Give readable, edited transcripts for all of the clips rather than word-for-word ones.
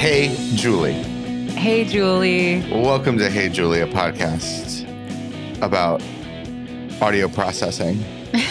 Hey, Julie. Hey, Julie. Welcome to Hey, Julie, a podcast about audio processing.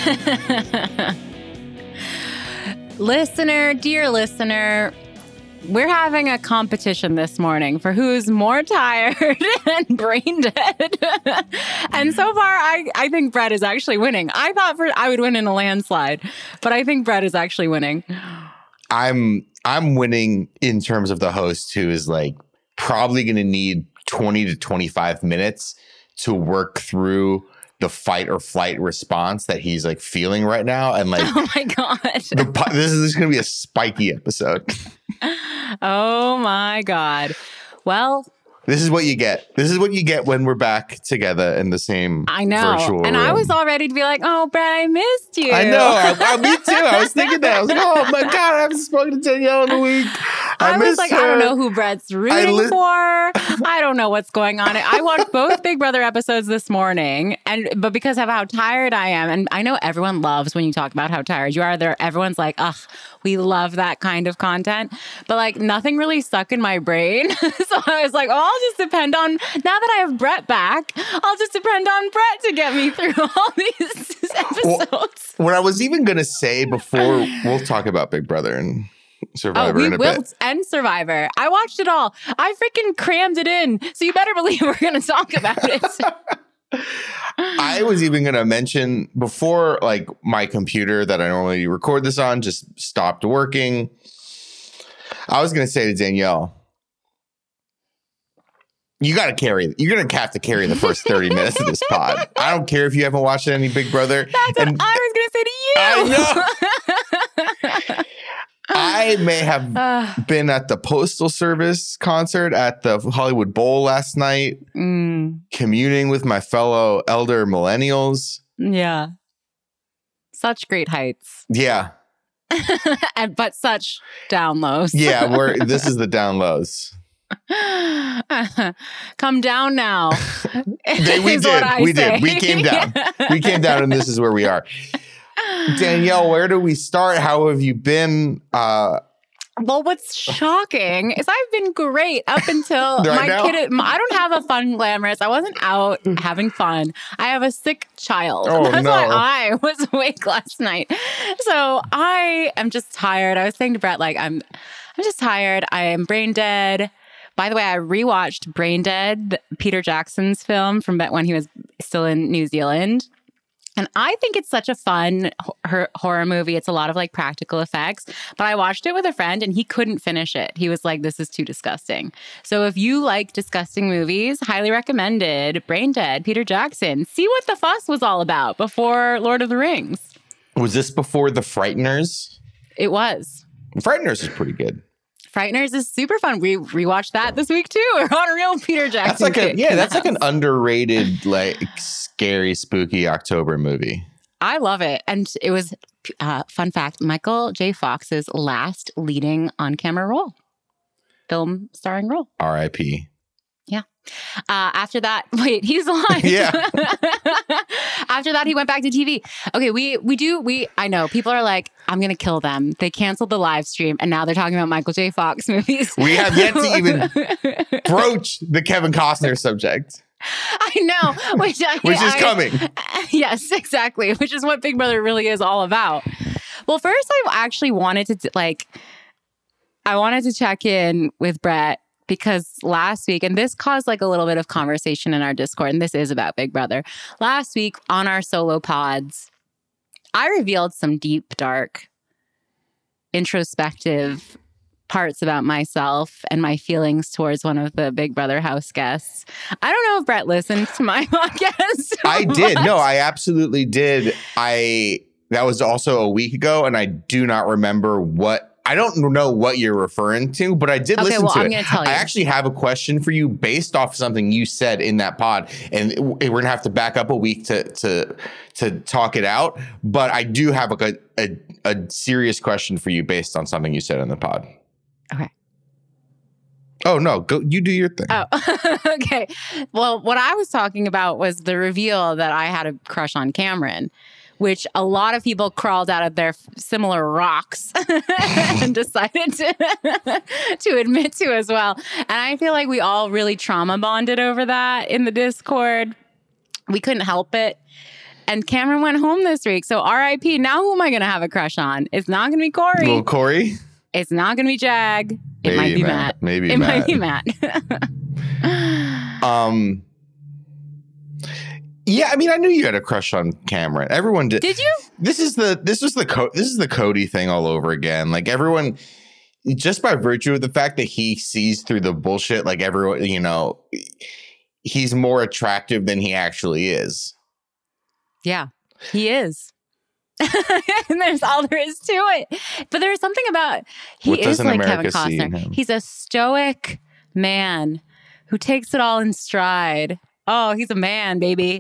Dear listener, we're having a competition this morning for who's more tired and brain dead. And so far, I think Brett is actually winning. I thought I would win in a landslide, but I think Brett is actually winning. I'm winning in terms of the host, who is like probably going to need 20 to 25 minutes to work through the fight or flight response that he's like feeling right now. And like, oh my God, this is going to be a spiky episode. Oh my God. Well, this is what you get. This is what you get when we're back together in the same virtual and room. I was all ready to be like, oh, Brett, I missed you. I know. Me too. I was thinking that. I was like, oh my God, I haven't spoken to Danielle in a week. I was like, her. I don't know who Brett's rooting for. I don't know what's going on. I watched both Big Brother episodes this morning, but because of how tired I am, and I know everyone loves when you talk about how tired you are, everyone's like, ugh, we love that kind of content. But like nothing really stuck in my brain. So I was like, oh, I'll just depend on, now that I have Brett back, I'll just depend on Brett to get me through all these episodes. Well, what I was even going to say before, we'll talk about Big Brother and Survivor in a bit. And Survivor. I watched it all. I freaking crammed it in. So you better believe we're going to talk about it. I was even going to mention before, like, my computer that I normally record this on just stopped working. I was going to say to Danielle, you're going to have to carry the first 30 minutes of this pod. I don't care if you haven't watched any Big Brother. That's what I was going to say to you. I know. I may have been at the Postal Service concert at the Hollywood Bowl last night, communing with my fellow elder millennials. Yeah. Such great heights. Yeah. But such down lows. Yeah, this is the down lows. Come down now. We did. We came down. We came down, and this is where we are. Danielle, where do we start? How have you been? Well, what's shocking is I've been great up until my kid. I don't have a fun glamorous. I wasn't out having fun. I have a sick child. Oh, That's no. why I was awake last night. So I am just tired. I was saying to Brett, like, I'm just tired. I am brain dead. By the way, I rewatched Brain Dead, Peter Jackson's film from when he was still in New Zealand. And I think it's such a fun horror movie. It's a lot of like practical effects. But I watched it with a friend and he couldn't finish it. He was like, this is too disgusting. So if you like disgusting movies, highly recommended. Brain Dead, Peter Jackson. See what the fuss was all about before Lord of the Rings. Was this before The Frighteners? It was. Frighteners is pretty good. Frighteners is super fun. We rewatched that this week too. We're on a real Peter Jackson. That's like an underrated, like scary, spooky October movie. I love it. And it was, fun fact, Michael J. Fox's last leading on-camera role. Film starring role. R.I.P. Yeah. After that, wait, he's alive. Yeah. After that, he went back to TV. Okay, I know people are like, I'm going to kill them. They canceled the live stream and now they're talking about Michael J. Fox movies. We have yet to even broach the Kevin Costner subject. I know. Which is coming. Yes, exactly. Which is what Big Brother really is all about. Well, first I actually wanted to check in with Brett. Because last week, and this caused like a little bit of conversation in our Discord, and this is about Big Brother. Last week on our solo pods, I revealed some deep, dark, introspective parts about myself and my feelings towards one of the Big Brother house guests. I don't know if Brett listened to my podcast. I did. No, I absolutely did. That was also a week ago, and I do not remember I don't know what you're referring to, but I did listen to I'm it. Gonna tell you. I actually have a question for you based off something you said in that pod, and we're gonna have to back up a week to talk it out. But I do have a serious question for you based on something you said in the pod. Okay. Oh no, go! You do your thing. Oh, okay. Well, what I was talking about was the reveal that I had a crush on Cameron, which a lot of people crawled out of their similar rocks and decided to admit to as well. And I feel like we all really trauma bonded over that in the Discord. We couldn't help it. And Cameron went home this week. So RIP. Now who am I going to have a crush on? It's not going to be Corey. Well, Corey? It's not going to be Jag. It might be Matt. Maybe it Matt. might be Matt. Yeah, I mean, I knew you had a crush on Cameron. Everyone did. Did you? This is the Cody thing all over again. Like everyone, just by virtue of the fact that he sees through the bullshit, like everyone, you know, he's more attractive than he actually is. Yeah, he is. And there's all there is to it. But there's something about he is like Kevin Costner. He's a stoic man who takes it all in stride. Oh, he's a man, baby.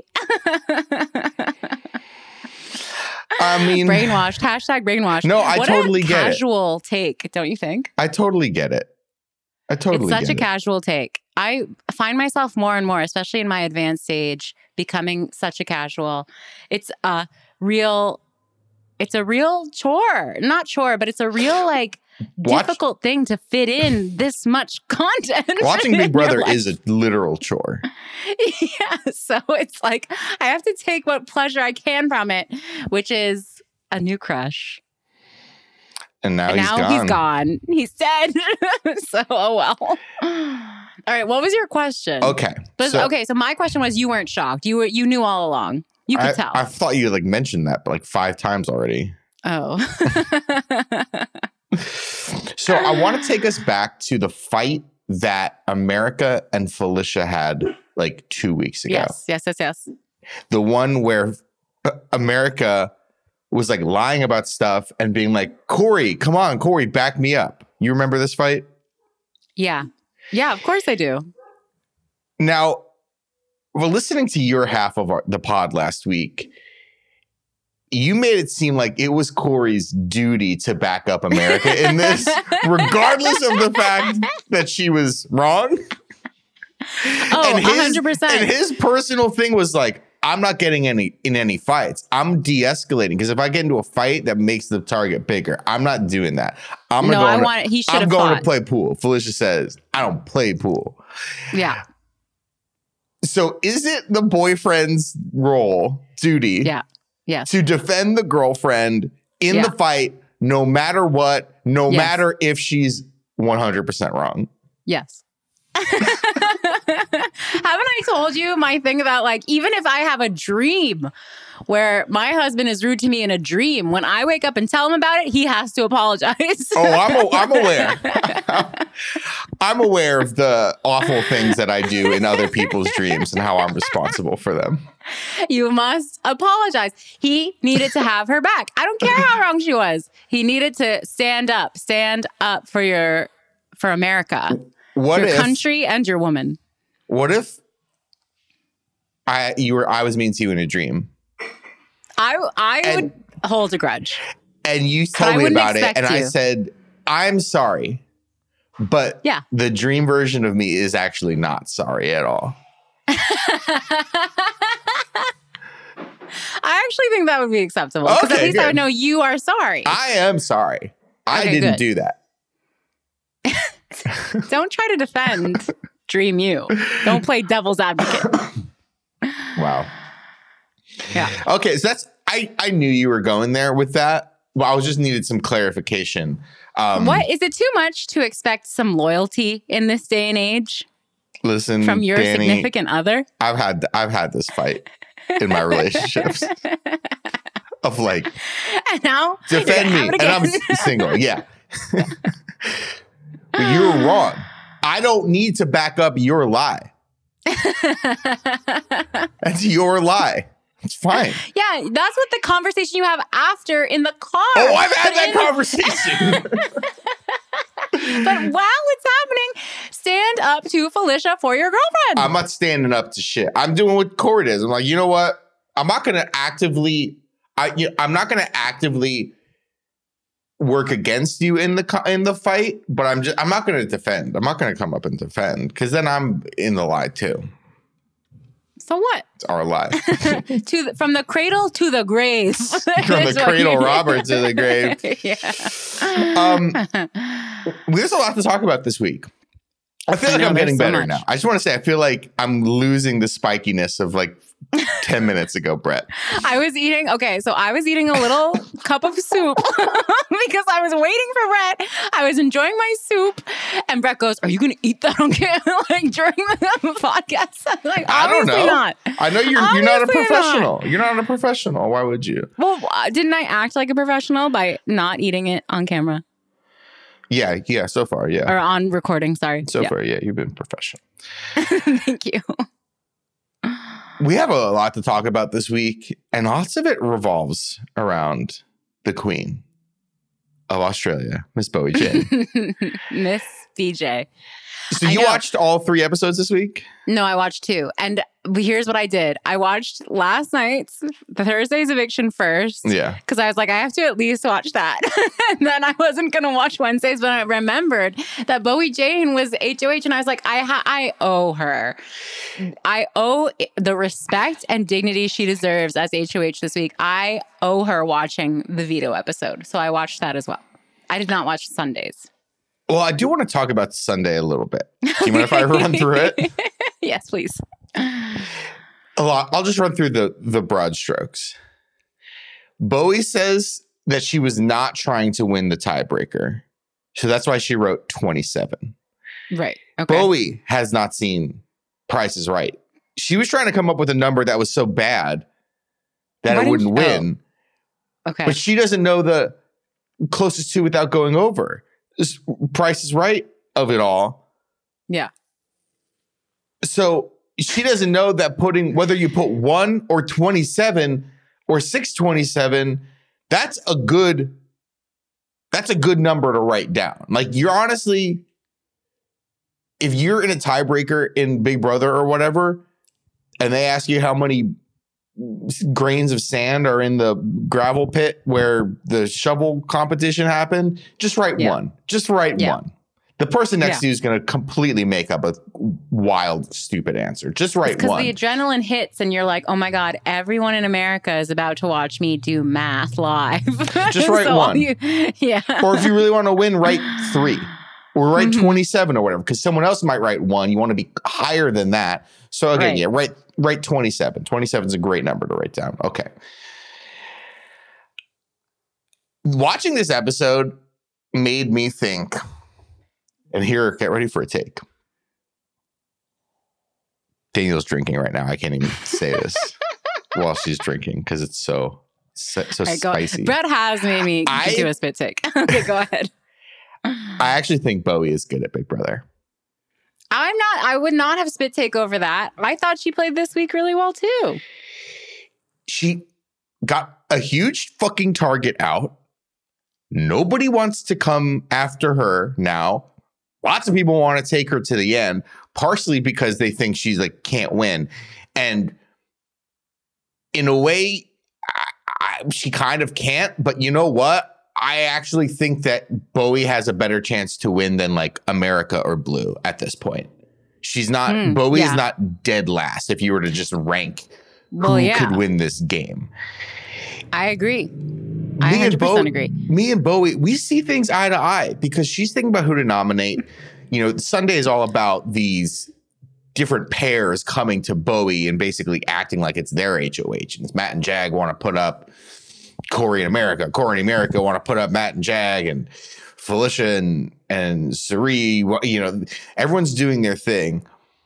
I mean, brainwashed. Hashtag brainwashed. No, I totally get it. Casual take, don't you think? I totally get it. It's such a casual take. I find myself more and more, especially in my advanced stage, becoming such a casual. It's a real chore. Not chore, but it's a real like difficult thing to fit in this much content. Watching Big Brother is a literal chore. Yeah. So it's like I have to take what pleasure I can from it, which is a new crush. And now he's gone. He's dead. So, oh well. All right. What was your question? Okay. So my question was, you weren't shocked. You knew all along. You could tell. I thought you like mentioned that like 5 times already. Oh. So I want to take us back to the fight that America and Felicia had like 2 weeks ago. Yes. The one where America was like lying about stuff and being like, Corey, come on, Corey, back me up. You remember this fight? Yeah. Yeah, of course I do. Now, well, listening to your half of the pod last week, you made it seem like it was Corey's duty to back up America in this, regardless of the fact that she was wrong. Oh, 100%. And his personal thing was like, I'm not getting in any fights. I'm de-escalating because if I get into a fight that makes the target bigger, I'm not doing that. I'm going to play pool. Felicia says, I don't play pool. Yeah. So is it the boyfriend's duty? Yeah. Yes. To defend the girlfriend in the fight, no matter what, no matter if she's 100% wrong? Yes. Haven't I told you my thing about like, even if I have a dream where my husband is rude to me in a dream, when I wake up and tell him about it, he has to apologize. Oh, I'm aware. I'm aware of the awful things that I do in other people's dreams and how I'm responsible for them. You must apologize. He needed to have her back. I don't care how wrong she was. He needed to stand up for America. Your country and your woman. What if I was mean to you in a dream? I would hold a grudge. And you told me about it, and I said, I'm sorry. But the dream version of me is actually not sorry at all. I actually think that would be acceptable. Because at least I would know you are sorry. I am sorry. I didn't do that. Don't try to defend Dream You. Don't play devil's advocate. Wow. Yeah. Okay, so I knew you were going there with that. Well, I just needed some clarification. What is it too much to expect some loyalty in this day and age? Listen, from your Danny, significant other? I've had this fight in my relationships of like, and now defend me, and I'm single. Yeah. But you're wrong. I don't need to back up your lie. That's your lie. It's fine. Yeah, that's what the conversation you have after in the car. Oh, I've had that conversation. But while it's happening, stand up to Felicia for your girlfriend. I'm not standing up to shit. I'm doing what Corey does. I'm like, you know what? I'm not going to actively work against you in the fight, but I'm not going to defend. I'm not going to come up and defend because then I'm in the lie too. So what? It's our life. From the cradle to the grave. From the cradle, Robert, to the grave. There's a lot to talk about this week. I feel like I'm getting better now. I just want to say, I feel like I'm losing the spikiness of like 10 minutes ago, Brett. I was eating a little cup of soup because I was waiting for Brett. I was enjoying my soup, and Brett goes, "Are you going to eat that on camera like during the podcast?" I'm like, obviously not. I know you're not a professional. You're not a professional. Why would you? Well, didn't I act like a professional by not eating it on camera? Yeah. So far, yeah. Or on recording, sorry. So far, yeah. You've been professional. Thank you. We have a lot to talk about this week, and lots of it revolves around the Queen of Australia, Miss Bowie Jane. Miss BJ. So you watched all 3 episodes this week? No, I watched 2. And here's what I did. I watched last night's, the Thursday's eviction first. Yeah. Because I was like, I have to at least watch that. And then I wasn't going to watch Wednesdays, but I remembered that Bowie Jane was HOH. And I was like, I owe her. I owe the respect and dignity she deserves as HOH this week. I owe her watching the Veto episode. So I watched that as well. I did not watch Sundays. Well, I do want to talk about Sunday a little bit. Do you mind if I run through it? Yes, please. A lot. I'll just run through the broad strokes. Bowie says that she was not trying to win the tiebreaker. So that's why she wrote 27. Right. Okay. Bowie has not seen Price is Right. She was trying to come up with a number that was so bad that it wouldn't win. Oh. Okay. But she doesn't know the closest to without going over. Price is Right of it all. Yeah. So she doesn't know that whether you put 1 or 27 or 627, that's a good number to write down. Like, you're honestly, if you're in a tiebreaker in Big Brother or whatever, and they ask you how many grains of sand are in the gravel pit where the shovel competition happened, just write 1. Just write 1. The person next to you is going to completely make up a wild, stupid answer. Just write 1. Because the adrenaline hits and you're like, oh my God, everyone in America is about to watch me do math live. Just write 1. Yeah. Or if you really want to win, write 3. Or write 27 or whatever, because someone else might write 1. You want to be higher than that. So again, write 27. 27 is a great number to write down. Okay. Watching this episode made me think, and here, get ready for a take. Daniel's drinking right now. I can't even say this while she's drinking because it's so spicy. Brett has made me do a spit take. Okay, go ahead. I actually think Bowie is good at Big Brother. I would not have spit take over that. I thought she played this week really well too. She got a huge fucking target out. Nobody wants to come after her now. Lots of people want to take her to the end, partially because they think she's like can't win. And in a way, she kind of can't. But you know what? I actually think that Bowie has a better chance to win than like America or Blue at this point. She's not, Bowie is not dead last if you were to just rank who could win this game. I agree. I 100% agree. Me and Bowie, we see things eye to eye because she's thinking about who to nominate. You know, Sunday is all about these different pairs coming to Bowie and basically acting like it's their HOH. And Matt and Jag want to put up Corey and America. Corey and America want to put up Matt and Jag, and Felicia and Cirie. You know, everyone's doing their thing.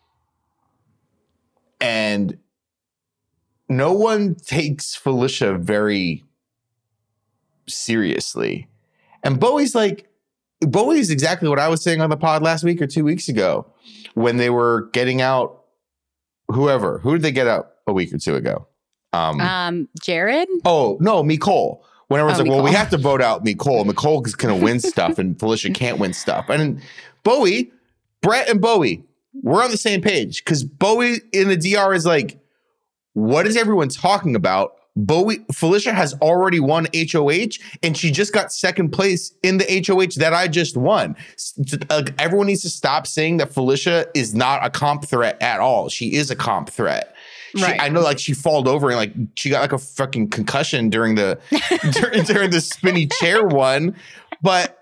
And no one takes Felicia very seriously. And Bowie's exactly what I was saying on the pod last week or 2 weeks ago when they were getting out whoever. Who did they get out a week or two ago? Jared? Oh, no, Nicole. When everyone's like, Nicole. Well, we have to vote out Nicole. Nicole is going to win stuff and Felicia can't win stuff. And Bowie, Brett and Bowie, we're on the same page because Bowie in the DR is like, what is everyone talking about? Felicia has already won HOH and she just got second place in the HOH that I just won. Everyone needs to stop saying that Felicia is not a comp threat at all. She is a comp threat. Right. I know, like, she falled over and like she got like a fucking concussion during the during the spinny chair one. But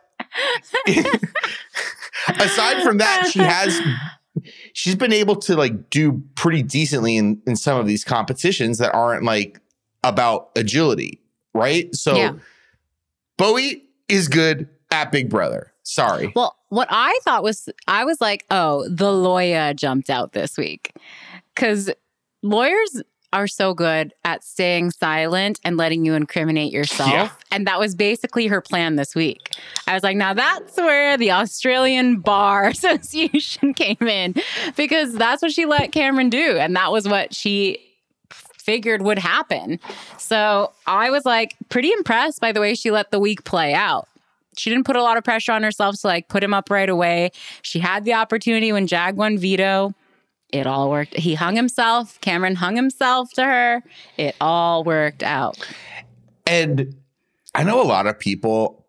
aside from that, she's been able to like do pretty decently in some of these competitions that aren't like about agility, right? So Bowie is good at Big Brother. Sorry. Well, what I thought was, I was like, oh, the lawyer jumped out this week. Because lawyers are so good at staying silent and letting you incriminate yourself. Yeah. And that was basically her plan this week. I was like, now that's where the Australian Bar Association came in, because that's what she let Cameron do. And that was what she figured would happen. So I was like pretty impressed by the way she let the week play out. She didn't put a lot of pressure on herself to like put him up right away. She had the opportunity when Jag won veto. It all worked. He hung himself. Cameron hung himself to her. It all worked out. And I know a lot of people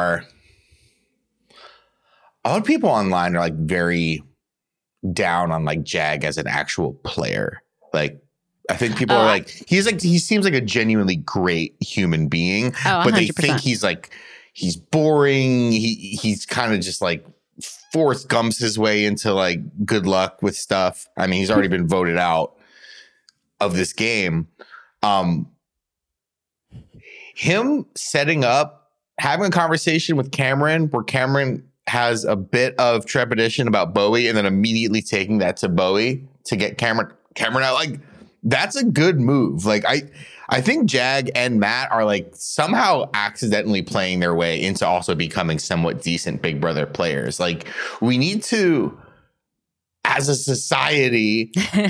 online are like very down on like Jag as an actual player. Like, I think people are like, he seems like a genuinely great human being, but 100%. they think he's boring. He's kind of just like Forrest Gumps his way into like good luck with stuff. I mean, he's already been voted out of this game. Him setting up, having a conversation with Cameron where Cameron has a bit of trepidation about Bowie and then immediately taking that to Bowie to get Cameron out. Like, that's a good move. Like, I think Jag and Matt are like somehow accidentally playing their way into also becoming somewhat decent Big Brother players. Like, we need to, as a society,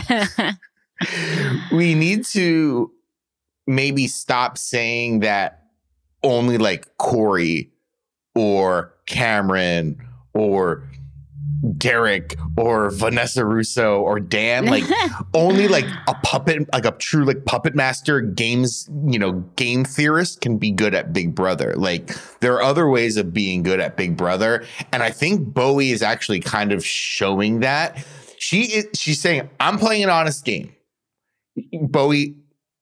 we need to maybe stop saying that only like Corey or Cameron or Derek or Vanessa Russo or Dan, like only like a puppet, like a true like puppet master game theorist can be good at Big Brother. Like, there are other ways of being good at Big Brother. And I think Bowie is actually kind of showing that. She's saying, I'm playing an honest game. Bowie,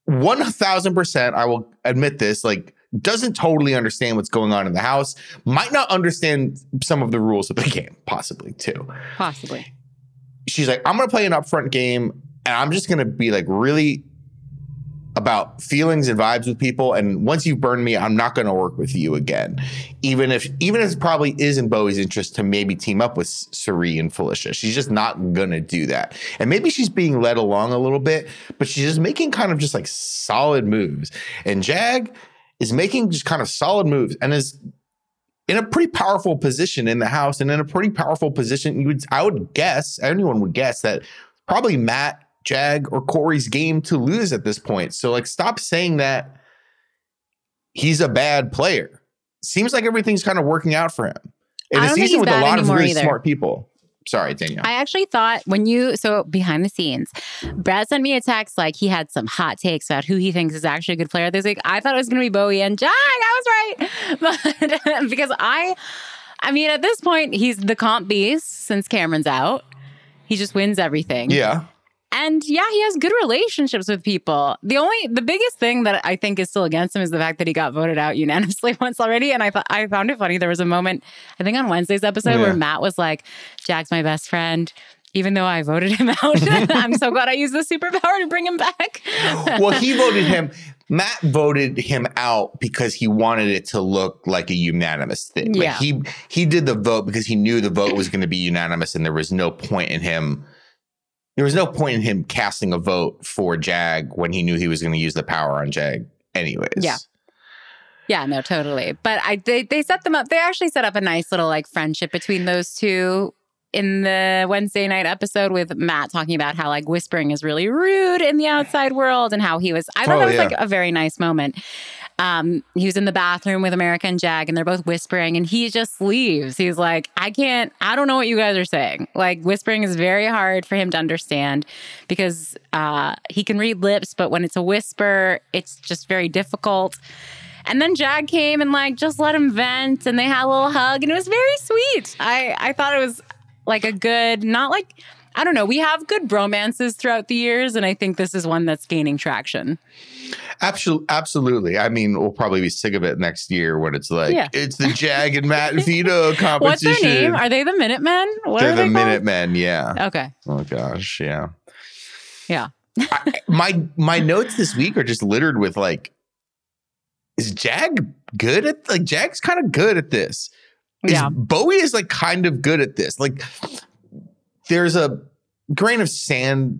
1000%, I will admit this, like, doesn't totally understand what's going on in the house, might not understand some of the rules of the game, possibly too. Possibly. She's like, I'm going to play an upfront game and I'm just going to be like really about feelings and vibes with people. And once you've burned me, I'm not going to work with you again. Even if it probably is in Bowie's interest to maybe team up with Cirie and Felicia. She's just not going to do that. And maybe she's being led along a little bit, but she's just making kind of just like solid moves. And Jag is making just kind of solid moves and is in a pretty powerful position in the house and in a pretty powerful position. I would guess, anyone would guess that probably Matt, Jag, or Corey's game to lose at this point. So like, stop saying that he's a bad player. Seems like everything's kind of working out for him. In a season with a lot of really smart people. Sorry, Danielle. I actually thought so behind the scenes, Brad sent me a text like he had some hot takes about who he thinks is actually a good player this week. I thought it was going to be Bowie and Jag. I was right. But because I mean, at this point, he's the comp beast since Cameron's out. He just wins everything. Yeah. And yeah, he has good relationships with people. The biggest thing that I think is still against him is the fact that he got voted out unanimously once already. And I found it funny. There was a moment, I think on Wednesday's episode, where Matt was like, Jag's my best friend, even though I voted him out. I'm so glad I used the superpower to bring him back. Well, Matt voted him out because he wanted it to look like a unanimous thing. Like he did the vote because he knew the vote was going to be unanimous and there was no point in him casting a vote for Jag when he knew he was going to use the power on Jag anyways. Yeah. Yeah, no, totally. But they set them up. They actually set up a nice little like friendship between those two in the Wednesday night episode with Matt talking about how like whispering is really rude in the outside world and how I thought that was like a very nice moment. He was in the bathroom with America and Jag and they're both whispering and he just leaves. He's like, I don't know what you guys are saying. Like, whispering is very hard for him to understand because he can read lips, but when it's a whisper, it's just very difficult. And then Jag came and like just let him vent and they had a little hug and it was very sweet. I thought it was like a good, not like I don't know. We have good bromances throughout the years, and I think this is one that's gaining traction. Absolutely. I mean, we'll probably be sick of it next year when it's like, it's the Jag and Matt and Vito competition. What's their name? Are they the Minutemen? They're the Minutemen, yeah. Okay. Oh, gosh, yeah. Yeah. My notes this week are just littered with like, is Jag good at, like, Jag's kind of good at this. Bowie is like kind of good at this. Like, there's a grain of salt,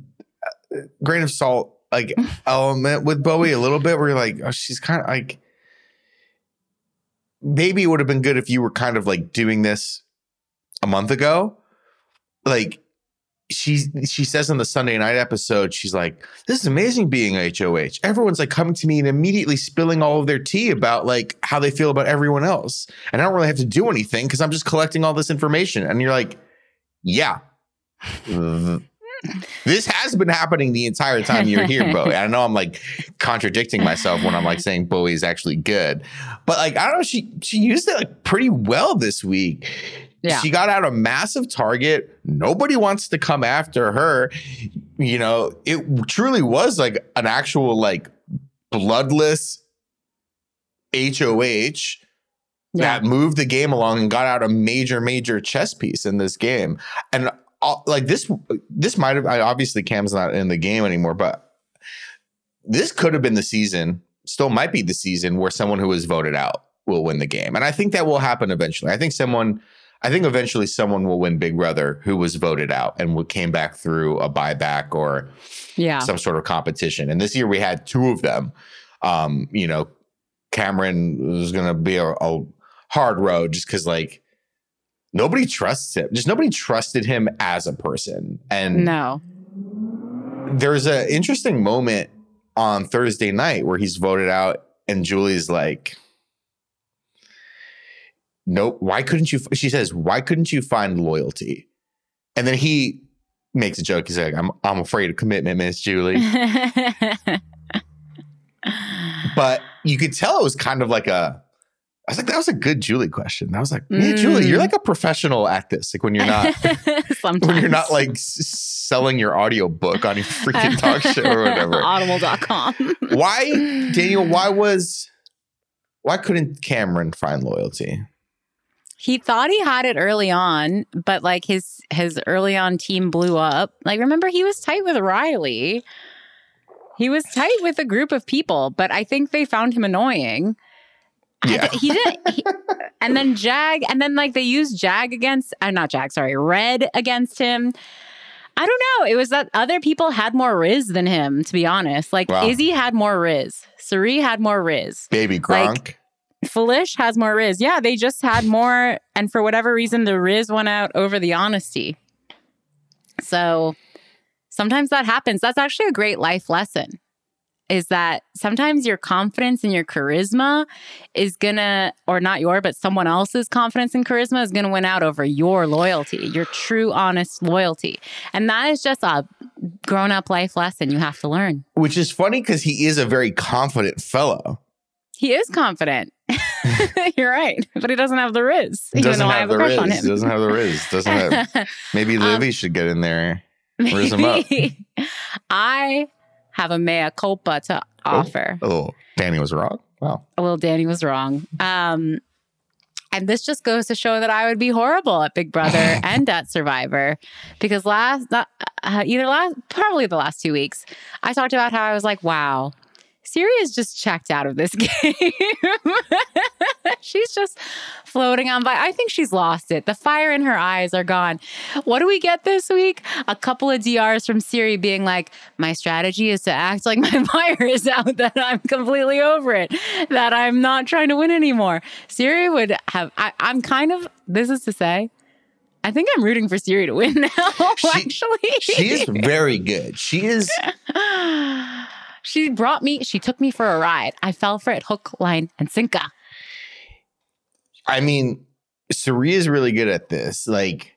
like element with Bowie a little bit where you're like, oh, she's kind of like, maybe it would have been good if you were kind of like doing this a month ago. Like, she says in the Sunday night episode, she's like, this is amazing being HOH. Everyone's like coming to me and immediately spilling all of their tea about like how they feel about everyone else. And I don't really have to do anything because I'm just collecting all this information. And you're like, yeah, this has been happening the entire time you're here, Bowie. I know I'm like contradicting myself when I'm like saying Bowie is actually good. But like, I don't know, she used it like pretty well this week. Yeah. She got out a massive target. Nobody wants to come after her. You know, it truly was like an actual like bloodless HOH that moved the game along and got out a major chess piece in this game. And like this might have, obviously Cam's not in the game anymore, but this could have been the season, still might be the season where someone who was voted out will win the game. And I think that will happen eventually. I think eventually someone will win Big Brother who was voted out and came back through a buyback or some sort of competition. And this year we had two of them. You know, Cameron was going to be a hard road just because like nobody trusts him. Just nobody trusted him as a person. And there's an interesting moment on Thursday night where he's voted out and Julie's like, nope. Why couldn't you? She says, why couldn't you find loyalty? And then he makes a joke. He's like, I'm afraid of commitment, Miss Julie. But you could tell it was kind of like I was like, that was a good Julie question. I was like, man, Julie, you're like a professional at this. Like when you're not, when you're not like selling your audio book on your freaking talk show or whatever. Audible.com. Why, Daniel, why couldn't Cameron find loyalty? He thought he had it early on, but like his early on team blew up. Like, remember, he was tight with Riley. He was tight with a group of people, but I think they found him annoying. Yeah. He didn't. And then like they used Red against him. I don't know. It was that other people had more Riz than him, to be honest. Like Izzy had more Riz. Cirie had more Riz. Baby Gronk. Like, Felish has more Riz. Yeah, they just had more. And for whatever reason, the Riz went out over the honesty. So sometimes that happens. That's actually a great life lesson, is that sometimes your confidence and your charisma is but someone else's confidence and charisma is going to win out over your loyalty, your true, honest loyalty. And that is just a grown-up life lesson you have to learn. Which is funny because he is a very confident fellow. He is confident. You're right. But he doesn't have the Riz. He doesn't have the Riz. He doesn't have the Riz. Maybe Livy should get in there. Riz him up. I have a mea culpa to offer. Oh, Danny was wrong. Wow. Well, Danny was wrong. And this just goes to show that I would be horrible at Big Brother and at Survivor. Because probably the last 2 weeks, I talked about how I was like, wow, Cirie is just checked out of this game. She's just floating on by. I think she's lost it. The fire in her eyes are gone. What do we get this week? A couple of DRs from Cirie being like, my strategy is to act like my fire is out, that I'm completely over it, that I'm not trying to win anymore. Cirie would have, I'm kind of, this is to say, I think I'm rooting for Cirie to win now, actually. She is very good. She is... She took me for a ride. I fell for it hook, line, and sinker. I mean, Cirie is really good at this. Like,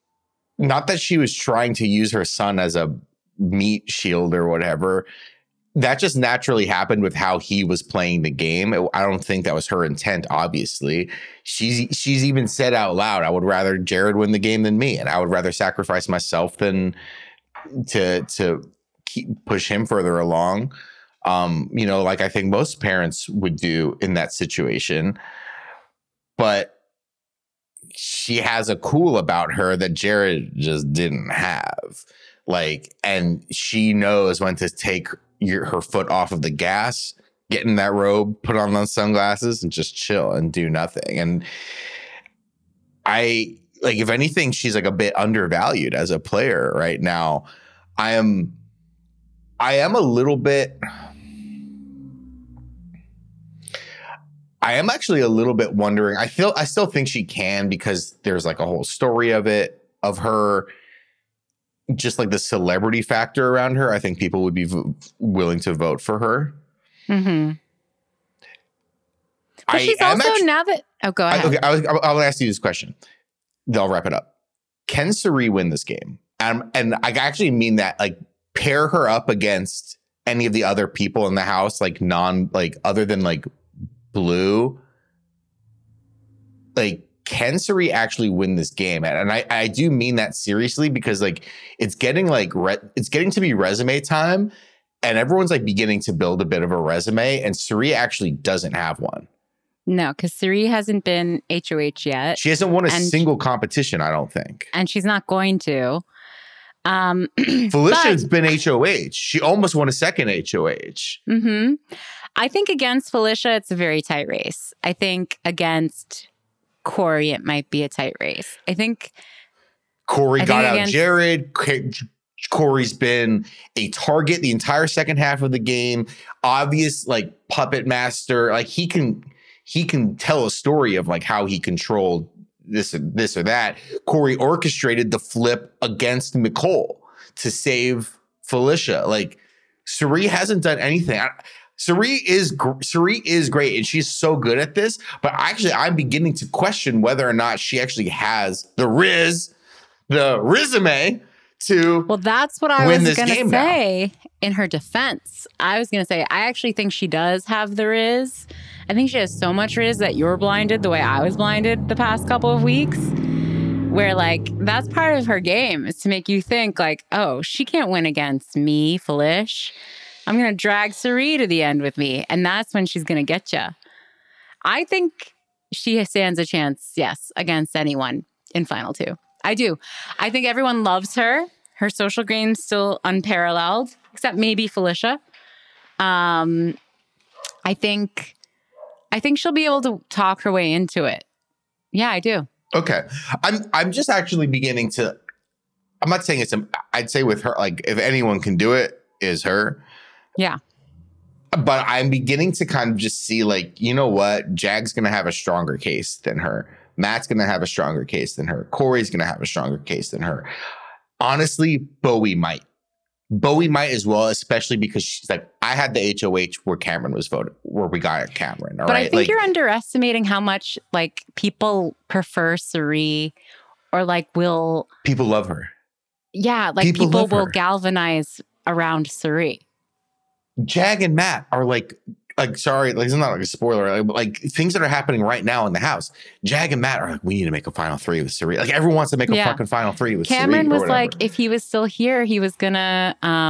not that she was trying to use her son as a meat shield or whatever. that just naturally happened with how he was playing the game. I don't think that was her intent, obviously. She's even said out loud, I would rather Jared win the game than me, and I would rather sacrifice myself than to push him further along. Like I think most parents would do in that situation. But she has a cool about her that Jared just didn't have. Like, and she knows when to take her foot off of the gas, get in that robe, put on those sunglasses, and just chill and do nothing. And if anything, she's like a bit undervalued as a player right now. I am a little bit. I am actually a little bit wondering. I still think she can, because there's like a whole story of her. Just like the celebrity factor around her, I think people would be willing to vote for her. Mm-hmm. But she's also now that... Oh, go ahead. Okay, I'll ask you this question. Then I'll wrap it up. Can Cirie win this game? And I actually mean that, like, pair her up against any of the other people in the house, like other than like Blue. Like, can Cirie actually win this game? And I do mean that seriously, because like it's getting to be resume time, and everyone's like beginning to build a bit of a resume, and Cirie actually doesn't have one. No, because Cirie hasn't been HOH yet. She hasn't won a single competition, I don't think. And she's not going to. Felicia's been HOH. She almost won a second HOH. Mm-hmm. I think against Felicia, it's a very tight race. I think against Corey, it might be a tight race. I think Corey got out Jared. Corey's been a target the entire second half of the game. Obvious, like, puppet master. Like, he can tell a story of like how he controlled this or that. Corey orchestrated the flip against Nicole to save Felicia. Like, Cirie hasn't done anything. Cirie is great, and she's so good at this. But actually, I'm beginning to question whether or not she actually has the resume to. Well, that's what I was going to say in her defense. I was going to say I actually think she does have the riz. I think she has so much riz that you're blinded the way I was blinded the past couple of weeks. Where like that's part of her game, is to make you think like, oh, she can't win against me, Felicia. I'm going to drag Cirie to the end with me. And that's when she's going to get you. I think she stands a chance, yes, against anyone in Final Two. I do. I think everyone loves her. Her social game's still unparalleled, except maybe Felicia. I think she'll be able to talk her way into it. Yeah, I do. Okay. I'm just actually beginning to, I'm not saying I'd say with her, like, if anyone can do it, is her. Yeah. But I'm beginning to kind of just see, like, you know what? Jag's going to have a stronger case than her. Matt's going to have a stronger case than her. Corey's going to have a stronger case than her. Honestly, Bowie might. Bowie might as well, especially because she's like, I had the HOH where Cameron was voted, where we got Cameron. All but right? I think like, you're underestimating how much like people prefer Cirie, or like will. People love her. Yeah, like people will galvanize around Cirie. Jag and Matt are like sorry, like, it's not like a spoiler, like things that are happening right now in the house. Jag and Matt are like, we need to make a final three with Cirie. Like, everyone wants to make a fucking final three with Cameron was like, if he was still here, he was gonna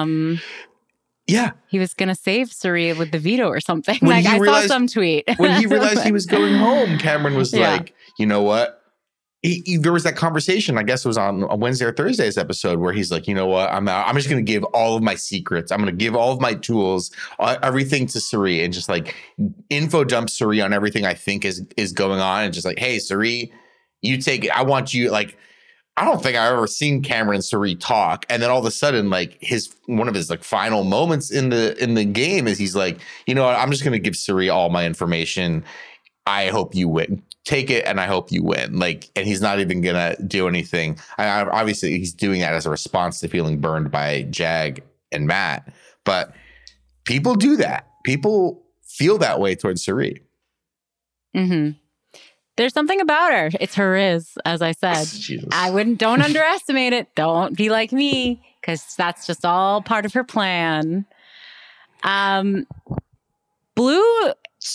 he was gonna save Cirie with the veto or something. When like I saw some tweet. When he realized he was going home, Cameron was like, you know what? There was that conversation, I guess it was on a Wednesday or Thursday's episode, where he's like, you know what, I'm out. I'm just going to give all of my secrets. I'm going to give all of my tools, everything to Cirie, and just like info dump Cirie on everything I think is going on. And just like, hey, Cirie, you take it. I want you, like, I don't think I've ever seen Cameron and Cirie talk. And then all of a sudden, like, one of his like final moments in the game is he's like, you know what, I'm just going to give Cirie all my information. I hope you win. Take it, and I hope you win. Like, and he's not even gonna do anything. Obviously, he's doing that as a response to feeling burned by Jag and Matt. But people do that. People feel that way towards Cirie. Mm-hmm. There's something about her. It's her riz, as I said. Jesus. Don't underestimate it. Don't be like me, because that's just all part of her plan. Blue.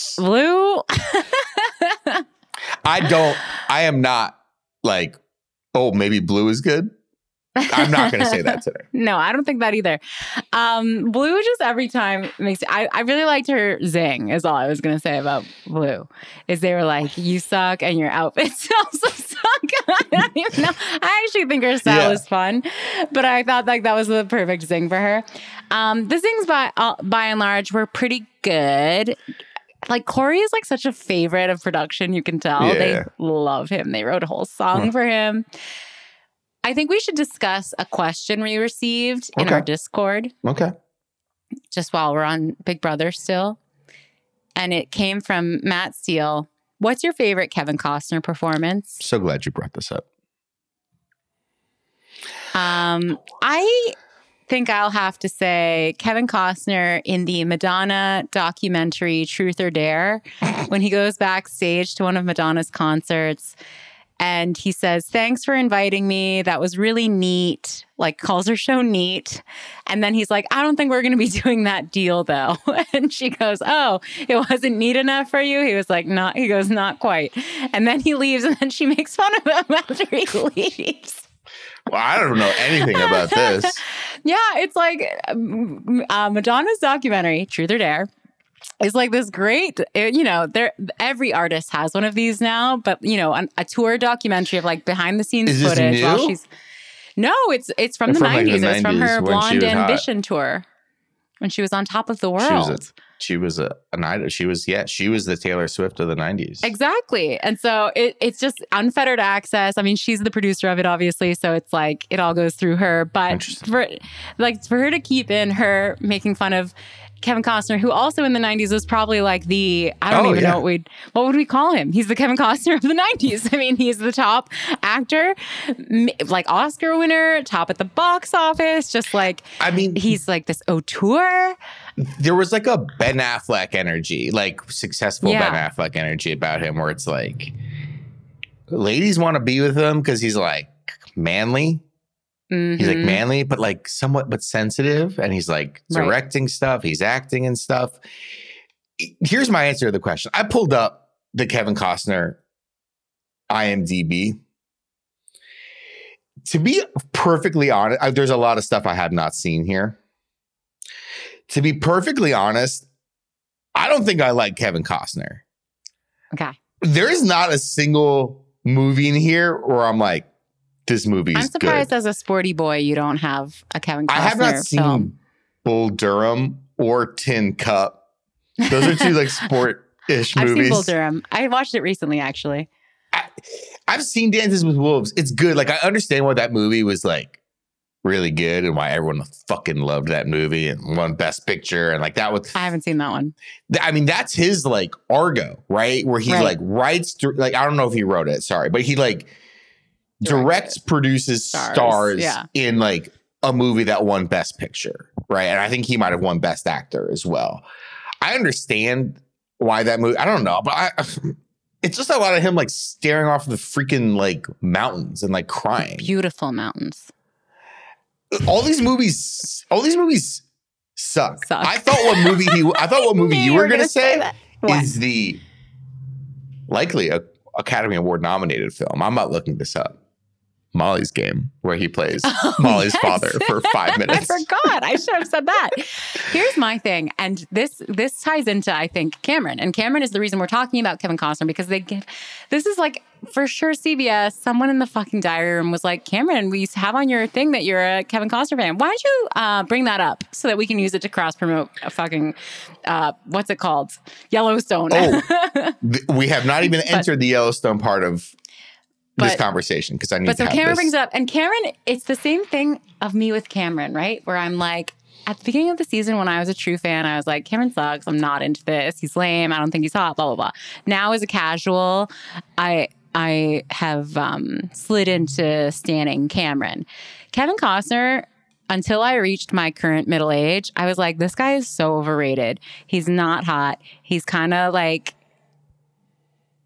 I am not like, oh, maybe Blue is good. I'm not going to say that today. No, I don't think that either. Blue just every time makes. I really liked her zing. Is all I was going to say about Blue. Is they were like, you suck and your outfits also suck. I don't even know. I actually think her style is fun, but I thought like that was the perfect zing for her. The zings by and large were pretty good. Like Corey is like such a favorite of production. You can tell they love him. They wrote a whole song for him. I think we should discuss a question we received in our Discord. Okay. Just while we're on Big Brother still. And it came from Matt Steele. What's your favorite Kevin Costner performance? So glad you brought this up. I think I'll have to say Kevin Costner in the Madonna documentary Truth or Dare, when he goes backstage to one of Madonna's concerts. And he says, thanks for inviting me. That was really neat. Like, calls her show neat. And then he's like, I don't think we're going to be doing that deal, though. And she goes, oh, it wasn't neat enough for you? He was like, not. He goes, not quite. And then he leaves, and then she makes fun of him after he leaves. Well, I don't know anything about this. Yeah, it's like Madonna's documentary, Truth or Dare. It's like this great, every artist has one of these now, but, a tour documentary of like behind the scenes Is footage. this new? No, it's from the 90s. Like the It's from 90s her when she Blonde was hot. Ambition tour when she was on top of the world. She was an idol. She was the Taylor Swift of the 90s. Exactly. And so it's just unfettered access. I mean, she's the producer of it, obviously. So it's like it all goes through her. But for her to keep in her making fun of Kevin Costner, who also in the 90s was probably like I don't even know what would we call him? He's the Kevin Costner of the 90s. I mean, he's the top actor, like Oscar winner, top at the box office. Just like, I mean, he's like this auteur. There was like a Ben Affleck energy, like successful Ben Affleck energy about him, where it's like ladies want to be with him because he's like manly. Mm-hmm. He's like manly, but like somewhat, but sensitive. And he's like directing stuff. He's acting and stuff. Here's my answer to the question. I pulled up the Kevin Costner IMDb. To be perfectly honest, there's a lot of stuff I have not seen here. To be perfectly honest, I don't think I like Kevin Costner. Okay. There is not a single movie in here where I'm like, this movie is good. I'm surprised as a sporty boy you don't have a Kevin Costner film. I have not seen Bull Durham or Tin Cup. Those are two like sport-ish movies. I've seen Bull Durham. I watched it recently, actually. I've seen Dances with Wolves. It's good. Like, I understand why that movie was like really good and why everyone fucking loved that movie and won Best Picture. And like that was... I haven't seen that one. I mean, that's his like Argo, right? Where he like writes, like, I don't know if he wrote it, sorry, but he like directs, produces, stars in like a movie that won Best Picture, right? And I think he might have won Best Actor as well. I understand why that movie, I don't know, but it's just a lot of him like staring off the freaking like mountains and like crying. Beautiful mountains. All these movies suck. I thought what movie you were gonna say is the likely a Academy Award nominated film. I'm not looking this up. Molly's Game, where he plays Molly's father for 5 minutes. I forgot. I should have said that. Here's my thing. And this ties into, I think, Cameron. And Cameron is the reason we're talking about Kevin Costner, because this is like, for sure, CBS, someone in the fucking diary room was like, Cameron, we have on your thing that you're a Kevin Costner fan. Why don't you bring that up so that we can use it to cross-promote a fucking, what's it called? Yellowstone. We have not even entered the Yellowstone part of this conversation because I need to have this. But so Cameron brings it up, and Cameron, it's the same thing of me with Cameron, right? Where I'm like, at the beginning of the season when I was a true fan, I was like, Cameron sucks. I'm not into this. He's lame. I don't think he's hot, blah, blah, blah. Now as a casual, I have slid into standing Cameron. Kevin Costner, until I reached my current middle age, I was like, this guy is so overrated. He's not hot. He's kind of like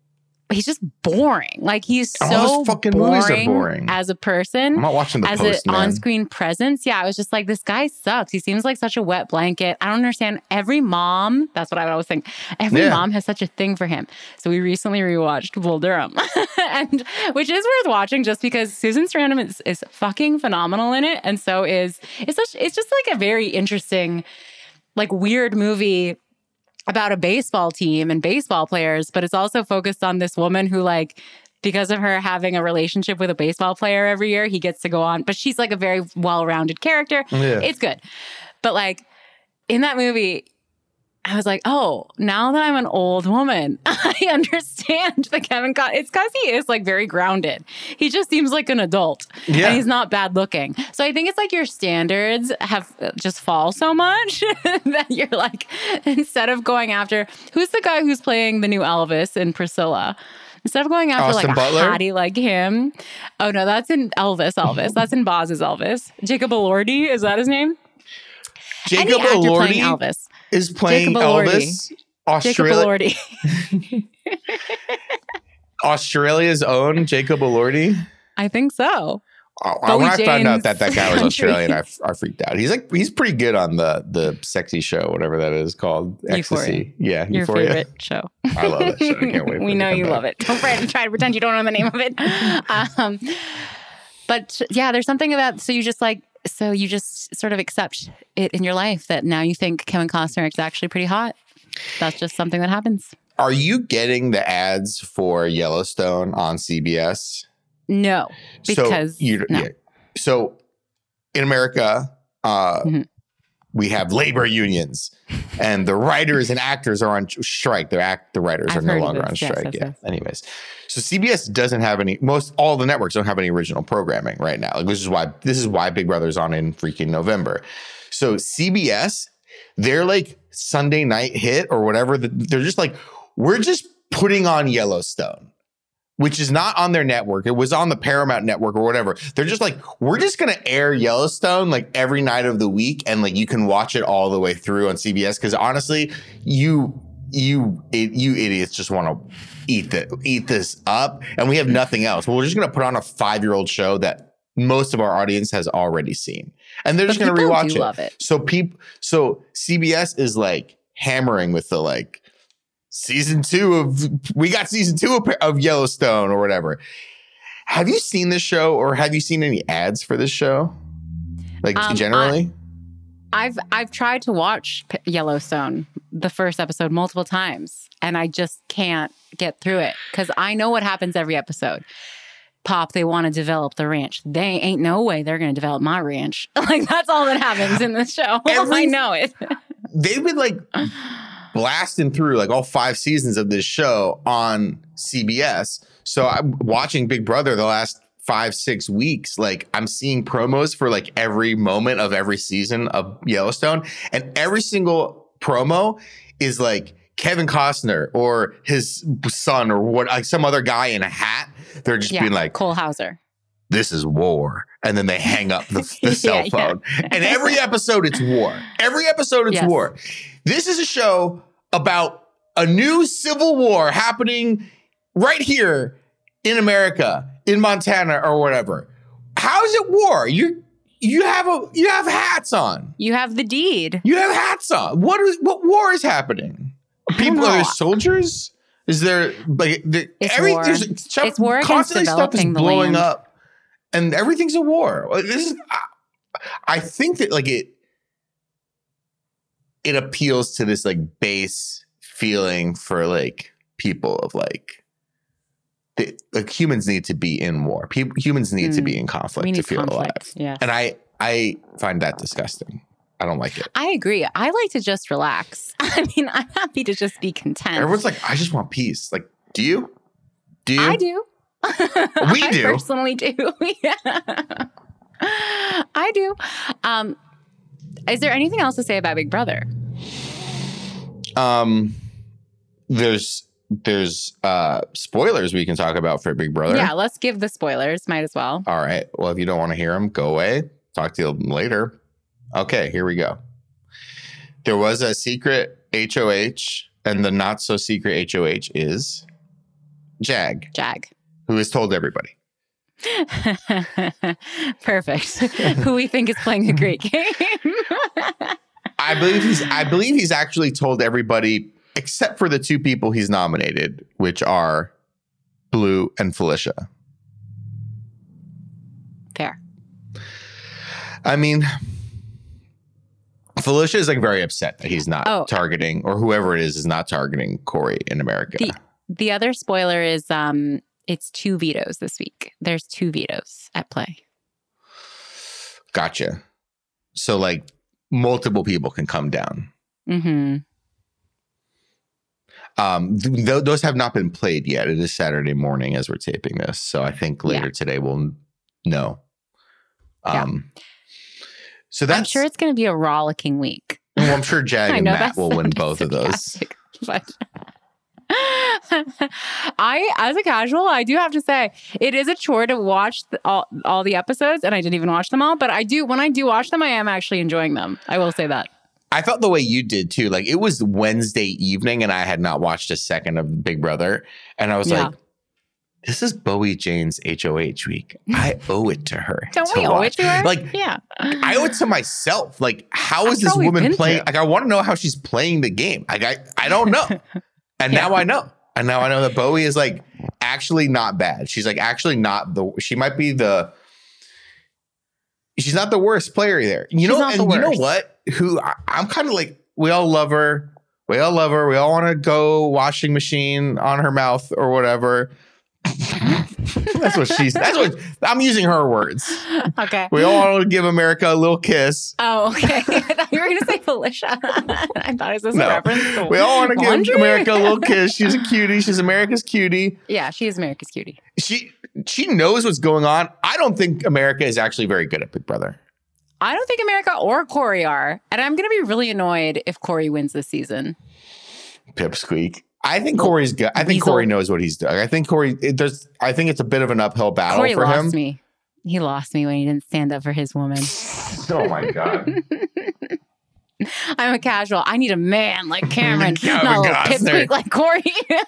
he's just boring. Like he's All so his fucking movies are boring. as a person. I'm not watching The as Post, an man. on-screen presence. Yeah, I was just like, this guy sucks. He seems like such a wet blanket. I don't understand. Every mom, that's what I would always think. Every mom has such a thing for him. So we recently rewatched Bull Durham, and which is worth watching just because Susan Sarandon is fucking phenomenal in it, and so it's just like a very interesting, like weird movie about a baseball team and baseball players, but it's also focused on this woman who, like, because of her having a relationship with a baseball player every year, he gets to go on. But she's like a very well-rounded character. Yeah. It's good. But like in that movie, I was like, oh, now that I'm an old woman, I understand the Kevin Costner. It's because he is like very grounded. He just seems like an adult, and he's not bad looking. So I think it's like your standards have just fall so much that you're like, instead of going after, who's the guy who's playing the new Elvis in Priscilla? Instead of going after Austin like Butler? a hottie like him. Oh no, that's in Elvis. That's in Boz's Elvis. Jacob Elordi, is that his name? Jacob Any actor playing Elordi Elvis. is playing Jacob Elordi. Elvis. Australia. Jacob Elordi. Australia's own Jacob Elordi. I think so. When I found out that guy was Australian, I freaked out. He's pretty good on the sexy show, whatever that is called. Ecstasy. Euphoria. Yeah, Your Euphoria. favorite show. I love that show. I can't wait. We know you love it. Don't try to pretend you don't know the name of it. But yeah, there's something about so you just sort of accept it in your life that now you think Kevin Costner is actually pretty hot. That's just something that happens. Are you getting the ads for Yellowstone on CBS? No, because So in America, we have labor unions, and the writers and actors are on strike. The writers are no longer on strike. Yes. Anyways, so CBS doesn't have all the networks don't have any original programming right now. Like, this is why Big Brother's on in freaking November. So CBS, they're like Sunday night hit or whatever. They're just like, we're just putting on Yellowstone, which is not on their network. It was on the Paramount network or whatever. They're just like, we're just going to air Yellowstone like every night of the week. And like, you can watch it all the way through on CBS. Cause honestly, you idiots just want to eat this up. And we have nothing else. Well, we're just going to put on a 5-year-old show that most of our audience has already seen. And they're just going to rewatch it. Love it. So CBS is like hammering with the like, season 2 of Yellowstone or whatever. Have you seen this show or have you seen any ads for this show? Like generally? I've tried to watch Yellowstone, the first episode, multiple times, and I just can't get through it because I know what happens every episode. Pop, they want to develop the ranch. They ain't no way they're going to develop my ranch. Like, that's all that happens in this show. I know it. They've been like blasting through like all 5 seasons of this show on CBS. So I'm watching Big Brother the last 5-6 weeks. Like, I'm seeing promos for like every moment of every season of Yellowstone, and every single promo is like Kevin Costner or his son or what, like some other guy in a hat. They're just being like, Cole Hauser, this is war. And then they hang up the cell phone. And every episode it's war. Every episode it's war. This is a show about a new civil war happening right here in America, in Montana or whatever. How is it war? You have hats on. You have the deed. You have hats on. What war is happening? Are there soldiers? Is there like war. It's war constantly stuff is blowing land. up, and everything's a war. This is. I think that like it appeals to this like base feeling for like people of like humans need to be in war. Humans need to be in conflict to feel alive. Yeah, and I find that disgusting. I don't like it. I agree. I like to just relax. I mean, I'm happy to just be content. Everyone's like, I just want peace. Like, do you? I do. We do. I personally do. Yeah. I do. Is there anything else to say about Big Brother? There's spoilers we can talk about for Big Brother. Yeah, let's give the spoilers. Might as well. All right. Well, if you don't want to hear them, go away. Talk to you later. Okay, here we go. There was a secret HOH, and the not so secret HOH is Jag, Jag. who has told everybody. Perfect. Who we think is playing a great game. I believe he's actually told everybody except for the two people he's nominated, which are Blue and Felicia. Fair. I mean, Felicia is like very upset that he's not targeting, or whoever it is not targeting Corey in America. The other spoiler is it's 2 vetoes this week. There's 2 vetoes at play. Gotcha. So like multiple people can come down. Mm-hmm. Those have not been played yet. It is Saturday morning as we're taping this. So I think later today we'll know. So that's, I'm sure it's going to be a rollicking week. Well, I'm sure Jag and Matt will win both of those. But as a casual, I do have to say it is a chore to watch all the episodes, and I didn't even watch them all. But when I do watch them, I am actually enjoying them. I will say that. I felt the way you did too. Like it was Wednesday evening, and I had not watched a second of Big Brother, and I was like, "This is Bowie Jane's HOH week. I owe it to her." Don't we owe it to her? Like, yeah, I owe it to myself. Like, how is this woman playing? Like, I want to know how she's playing the game. Like, I don't know. And now I know. And now I know that Bowie is like actually not bad. She's like actually not she's not the worst player there. You know, and you know what? I'm kind of like, we all love her. We all want to go washing machine on her mouth or whatever. That's what I'm using her words. Okay. We all want to give America a little kiss. Oh, okay. I thought you were going to say Felicia. I thought, is this a reference to we all want to give America a little kiss. She's a cutie. She's America's cutie. Yeah, she is America's cutie. She knows what's going on. I don't think America is actually very good at Big Brother. I don't think America or Corey are. And I'm going to be really annoyed if Corey wins this season. Pipsqueak. I think Corey's good. I think Corey knows what he's doing. I think I think it's a bit of an uphill battle for him. Corey lost me. He lost me when he didn't stand up for his woman. Oh my God. I'm a casual. I need a man like Cameron. Not a pipsqueak like Corey.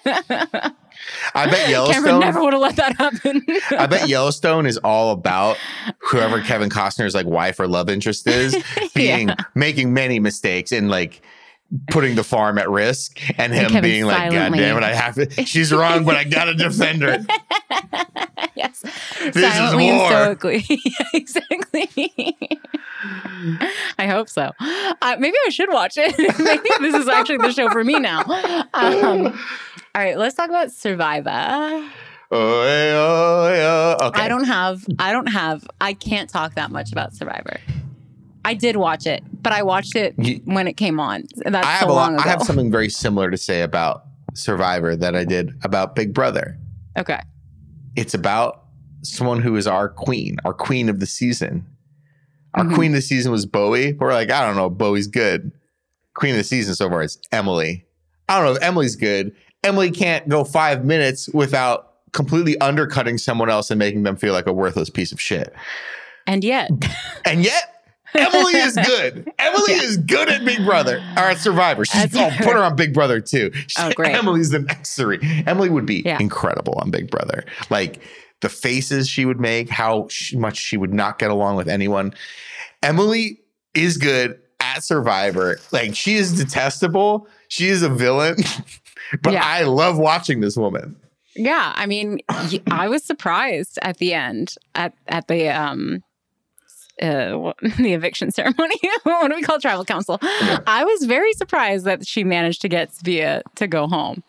I bet Yellowstone. Cameron never would have let that happen. I bet Yellowstone is all about whoever Kevin Costner's like wife or love interest is making many mistakes and like putting the farm at risk, and him being like, "God damn it, I have to. She's wrong, but I gotta defend her." Yes, this silently is war. Stoically. Yeah, exactly. I hope so. Maybe I should watch it. Maybe this is actually the show for me now. All right, let's talk about Survivor. Okay. I can't talk that much about Survivor. I did watch it, but I watched it when it came on. That's so long ago. I have something very similar to say about Survivor that I did about Big Brother. Okay. It's about someone who is our queen of the season. Our queen of the season was Bowie. But we're like, I don't know, Bowie's good. Queen of the season so far is Emily. I don't know if Emily's good. Emily can't go 5 minutes without completely undercutting someone else and making them feel like a worthless piece of shit. And yet, Emily is good. Emily is good at Big Brother or at Survivor. Put her on Big Brother too. Great. Emily's the next three. Emily would be incredible on Big Brother. Like the faces she would make, how much she would not get along with anyone. Emily is good at Survivor. Like she is detestable. She is a villain. But I love watching this woman. Yeah, I mean, I was surprised at the end at the eviction ceremony. What do we call tribal council? Yeah. I was very surprised that she managed to get Svea to go home.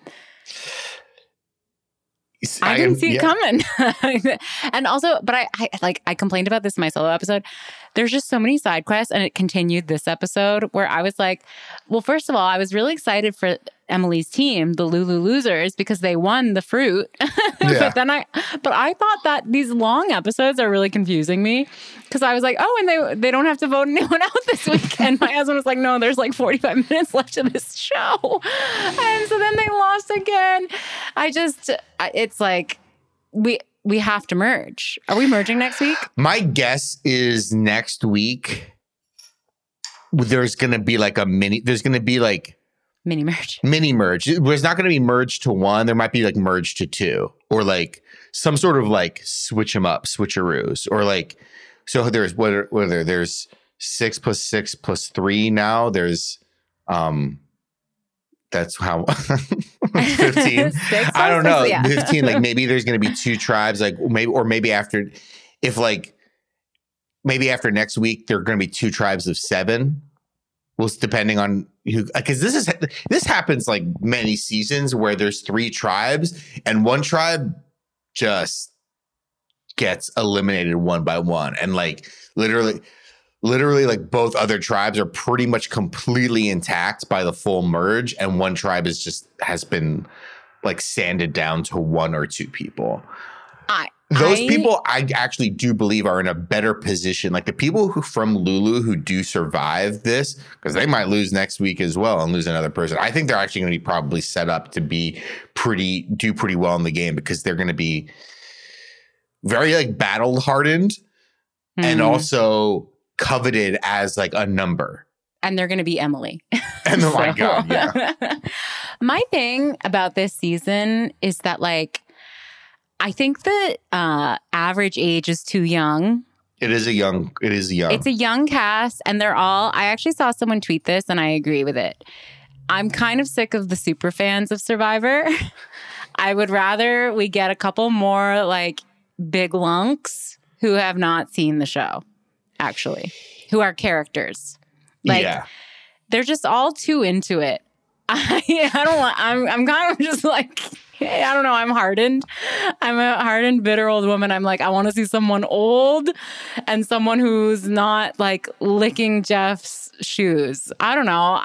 I didn't see it coming. And also, but I complained about this in my solo episode. There's just so many side quests, and it continued this episode where I was like, well, first of all, I was really excited for Emily's team, the Lulu Losers, because they won the fruit. But I thought that these long episodes are really confusing me because I was like, oh, and they don't have to vote anyone out this week. And my husband was like, no, there's like 45 minutes left of this show. And so then they lost again. It's like we have to merge. Are we merging next week? My guess is next week there's going to be like Mini merge. Mini merge. It's not going to be merged to one. There might be like merged to two, or like some sort of like switch them up, switcheroos, or like, so there's whether there's 6 + 6 + 3 now. There's that's how 15. I don't know. 15, like maybe there's going to be 2 tribes, like maybe after, if like maybe after next week there are going to be 2 tribes of 7. Well, depending on who, because this happens like many seasons where there's 3 tribes and one tribe just gets eliminated one by one, and like literally like both other tribes are pretty much completely intact by the full merge, and one tribe has been like sanded down to 1 or 2 people. Those people I actually do believe are in a better position. Like the people who from Lulu who do survive this, because they might lose next week as well and lose another person. I think they're actually going to be probably set up to do pretty well in the game, because they're going to be very like battle hardened and also coveted as like a number. And they're going to be Emily. And oh my God, yeah. My thing about this season is that like, I think the average age is too young. It is young. It's a young cast, and I actually saw someone tweet this, and I agree with it. I'm kind of sick of the super fans of Survivor. I would rather we get a couple more like big lunks who have not seen the show, actually, who are characters. Like, they're just all too into it. I'm kind of just like, I don't know. I'm hardened. I'm a hardened, bitter old woman. I'm like, I want to see someone old and someone who's not like licking Jeff's shoes. I don't know.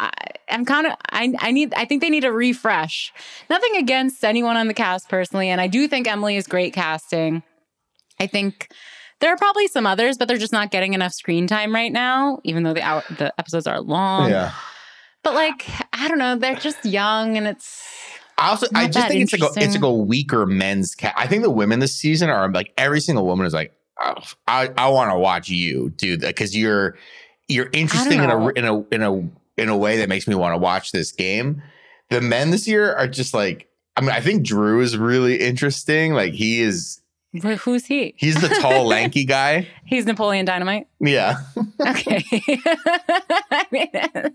I think they need a refresh. Nothing against anyone on the cast personally. And I do think Emily is great casting. I think there are probably some others, but they're just not getting enough screen time right now, even though the episodes are long. Yeah. But like, I don't know. They're just young, and it's. I just think it's like a weaker men's cast. I think the women this season are like, every single woman is like, oh, I want to watch you do that, because you're interesting in a way that makes me want to watch this game. The men this year are just like, I mean, I think Drew is really interesting. Like who's he? He's the tall, lanky guy. He's Napoleon Dynamite. Yeah. Okay. I mean,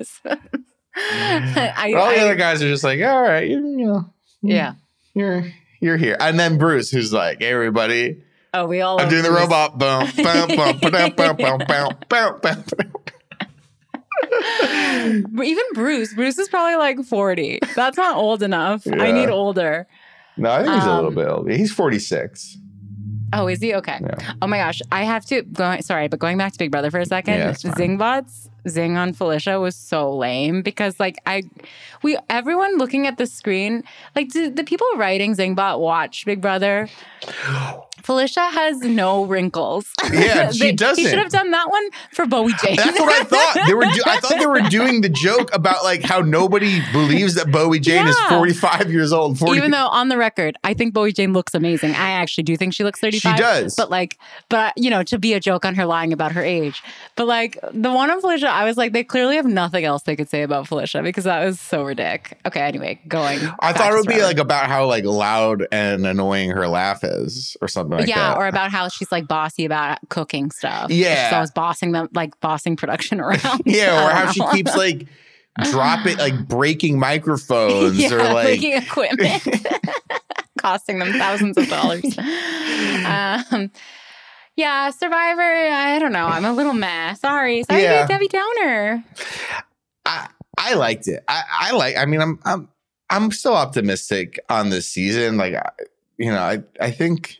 all the other guys are just like, all right, yeah, you're here. And then Bruce, who's like, hey, everybody, we all. I'm doing the robot. Boom, Even Bruce is probably like 40. That's not old enough. Yeah. I need older. No, I think he's a little bit older. He's 46. Oh, is he? Okay. Yeah. Oh my gosh. I have to going back to Big Brother for a second. Yeah, Zingbot's zing on Felicia was so lame, because like everyone looking at the screen, like the people writing Zingbot watch Big Brother. Felicia has no wrinkles. Yeah, she doesn't. He should have done that one for Bowie Jane. That's what I thought. I thought they were doing the joke about like how nobody believes that Bowie Jane is 45 years old. Even though on the record, I think Bowie Jane looks amazing. I actually do think she looks 35. She does. But you know, to be a joke on her lying about her age. But like the one on Felicia, I was like, they clearly have nothing else they could say about Felicia, because that was so ridiculous. Okay, anyway, going. I thought it would be like about how like loud and annoying her laugh is, or something like that. Yeah, or about how she's like bossy about cooking stuff. Yeah. She's always bossing production around. Yeah, or how she keeps like breaking microphones or like breaking equipment. Costing them thousands of dollars. Yeah, Survivor, I don't know. I'm a little meh. Sorry to be a Debbie Downer. I liked it. I'm still optimistic on this season. Like, I think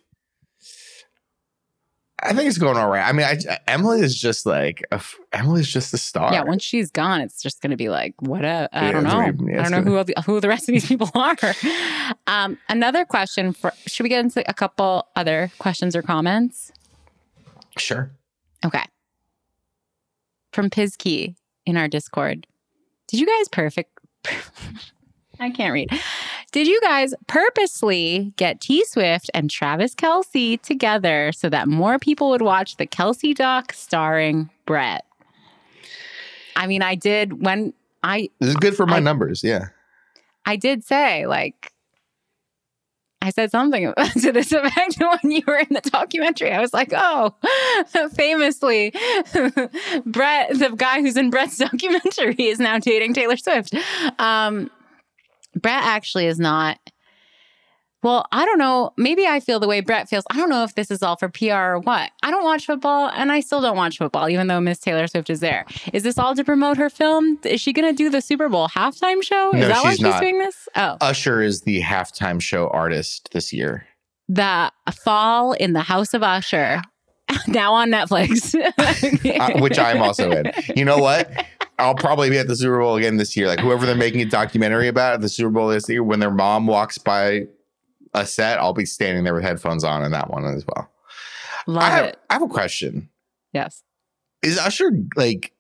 it's going all right. I mean, Emily is just Emily's just a star. Yeah, once she's gone, it's just going to be like, what? I don't know. I don't know who the rest of these people are. Another question should we get into a couple other questions or comments? Sure. Okay. From Pizkey in our Discord. Did you guys I can't read. Did you guys purposely get T-Swift and Travis Kelce together so that more people would watch the Kelce doc starring Brett? I mean, I did when This is good for my numbers. Yeah. I did say, like, I said something to this effect when you were in the documentary. I was like, oh, famously, Brett, the guy who's in Brett's documentary, is now dating Taylor Swift. Brett actually is not. Well, I don't know. Maybe I feel the way Brett feels. I don't know if this is all for PR or what. I don't watch football, and I still don't watch football, even though Miss Taylor Swift is there. Is this all to promote her film? Is she going to do the Super Bowl halftime show? Is that why she's doing this? Oh. Usher is the halftime show artist this year. The Fall in the House of Usher, now on Netflix. Which I'm also in. You know what? I'll probably be at the Super Bowl again this year. Like, whoever they're making a documentary about at the Super Bowl this year, when their mom walks by a set, I'll be standing there with headphones on in that one as well. Love it. I have a question. Yes. Is Usher like...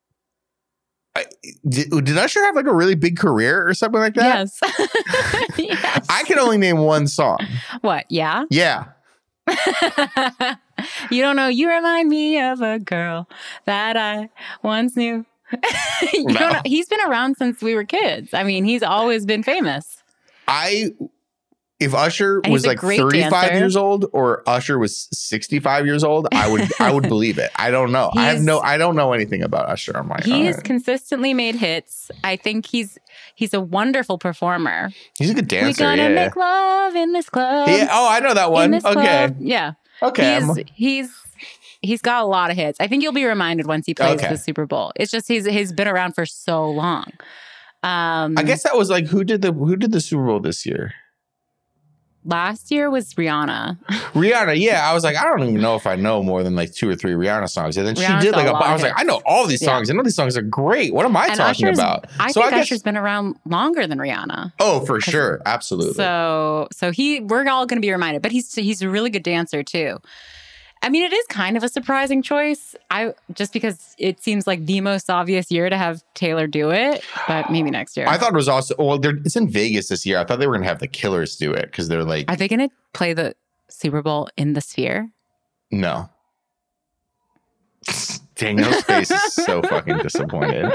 Did Usher have like a really big career or something like that? Yes. Yes. I can only name one song. What? Yeah? Yeah. You don't know. You remind me of a girl that I once knew. You don't know. He's been around since we were kids. I mean, he's always been famous. If Usher was like 35 dancer. years old or Usher was 65 years old, I would believe it. I don't know. I don't know anything about Usher. I'm like, he's consistently made hits. I think he's a wonderful performer. He's a good dancer. We gonna make love in this club. Yeah. Oh, I know that one. Okay. Club. Yeah. Okay. He's got a lot of hits. I think you'll be reminded once he plays the Super Bowl. It's just he's been around for so long. I guess that was like who did the Super Bowl this year? Last year was Rihanna. Rihanna, yeah. I was like, I don't even know if I know more than like 2 or 3 Rihanna songs. And then Rihanna's she did like I was like, I know all these songs. I know these songs are great. What am I talking about? I think Usher's been around longer than Rihanna. Oh, for sure. Absolutely. So we're all going to be reminded. But he's a really good dancer too. I mean, it is kind of a surprising choice. Just because it seems like the most obvious year to have Taylor do it, but maybe next year. I thought it was also it's in Vegas this year. I thought they were going to have the Killers do it because they're like, are they going to play the Super Bowl in the Sphere? No. Daniel's face is so fucking disappointed.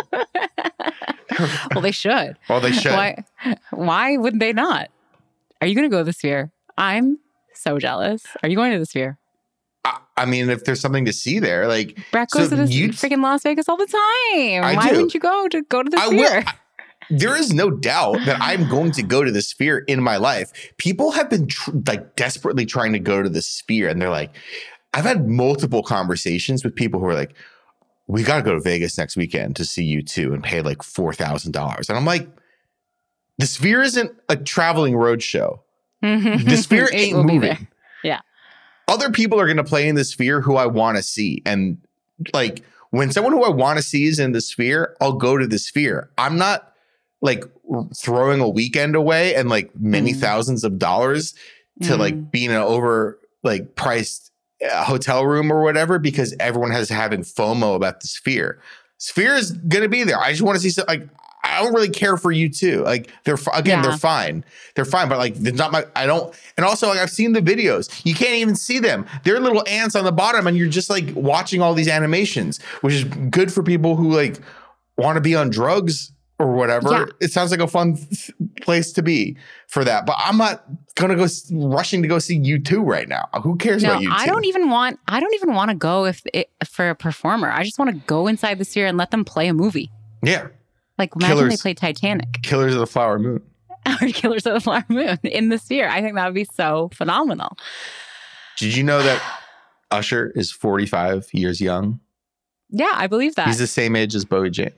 Well, they should. Well, they should. Why would they not? Are you going to go to the Sphere? I'm so jealous. Are you going to the Sphere? I mean, if there's something to see there, like Brett goes to freaking Las Vegas all the time. Why wouldn't you go to the Sphere? There is no doubt that I'm going to go to the Sphere in my life. People have been desperately trying to go to the Sphere, and they're like, I've had multiple conversations with people who are like, we got to go to Vegas next weekend to see U2 and pay like $4,000. And I'm like, the Sphere isn't a traveling road show. The Sphere ain't moving. Yeah. Other people are going to play in the Sphere who I want to see. And like when someone who I want to see is in the Sphere, I'll go to the Sphere. I'm not like throwing a weekend away and like many thousands of dollars to like be in an over like priced hotel room or whatever because everyone has having FOMO about the Sphere. Sphere is going to be there. I just want to see some, like, I don't really care for U2. Like they're fine. They're fine, but like it's not my. I don't. And also, like I've seen the videos. You can't even see them. They're little ants on the bottom, and you're just like watching all these animations, which is good for people who like want to be on drugs or whatever. Yeah. It sounds like a fun place to be for that. But I'm not gonna go rushing to go see U2 right now. Who cares about U2? I don't even want to go for a performer. I just want to go inside the Sphere and let them play a movie. Yeah. Like, imagine they played Titanic. Killers of the Flower Moon. Or Killers of the Flower Moon in the Sphere. I think that would be so phenomenal. Did you know that Usher is 45 years young? Yeah, I believe that. He's the same age as Bowie Jane.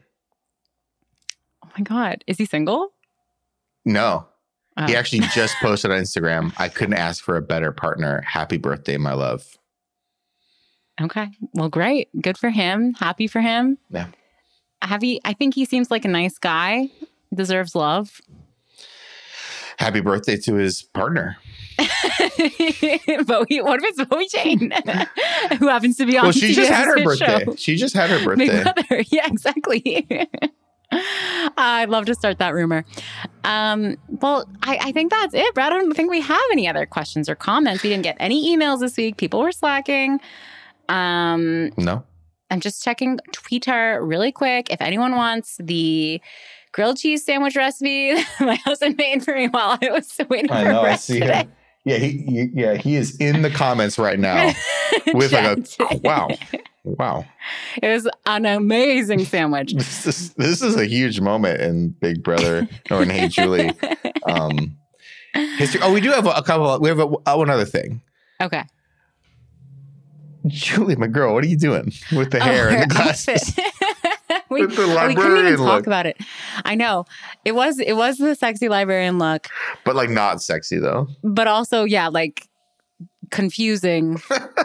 Oh my God. Is he single? No. Oh. He actually just posted on Instagram, I couldn't ask for a better partner. Happy birthday, my love. Okay. Well, great. Good for him. Happy for him. Yeah. I think he seems like a nice guy. Deserves love. Happy birthday to his partner. Bowie. What if it's Bowie Jane, who happens to be on? Well, she just had her birthday. She just had her birthday. Big Brother. Yeah, exactly. I'd love to start that rumor. Well, I think that's it, Brad. I don't think we have any other questions or comments. We didn't get any emails this week. People were slacking. No. I'm just checking Twitter really quick. If anyone wants the grilled cheese sandwich recipe my husband made for me while I was waiting for bread today. Him. Yeah, he is in the comments right now with wow. It was an amazing sandwich. This is a huge moment in Big Brother or in Hey Julie history. Oh, we do have a couple. We have one other thing. Okay. Julie, my girl, what are you doing with the hair and the glasses? we couldn't even talk about it. I know. It was the sexy librarian look. But like not sexy though. But also, yeah, like confusing.